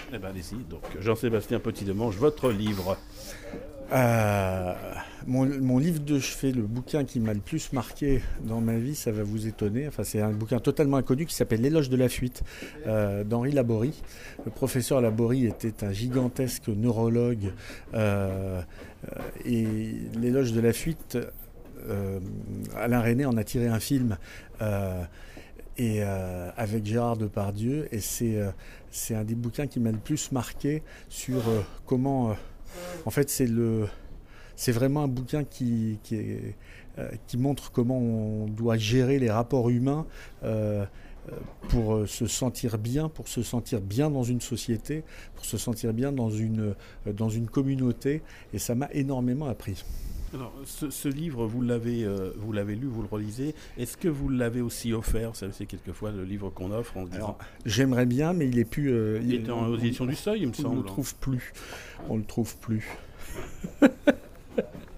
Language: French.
Eh bien, allez-y. Donc, Jean-Sébastien Petit-Demange, votre livre. Euh, mon livre de chevet, le bouquin qui m'a le plus marqué dans ma vie, ça va vous étonner. Enfin, c'est un bouquin totalement inconnu qui s'appelle L'éloge de la fuite d'Henri Laborie. Le professeur Laborie était un gigantesque neurologue et L'éloge de la fuite, Alain Resnais en a tiré un film. Avec Gérard Depardieu, et c'est un des bouquins qui m'a le plus marqué sur comment en fait c'est vraiment un bouquin qui montre comment on doit gérer les rapports humains pour se sentir bien, pour se sentir bien dans une société, pour se sentir bien dans une communauté, et ça m'a énormément appris. Alors, ce livre, vous l'avez lu, vous le relisez. Est-ce que vous l'avez aussi offert? C'est quelquefois le livre qu'on offre en se disant... Alors, j'aimerais bien, mais il est plus. Il était aux éditions du Seuil, il me semble. On le trouve plus. On le trouve plus.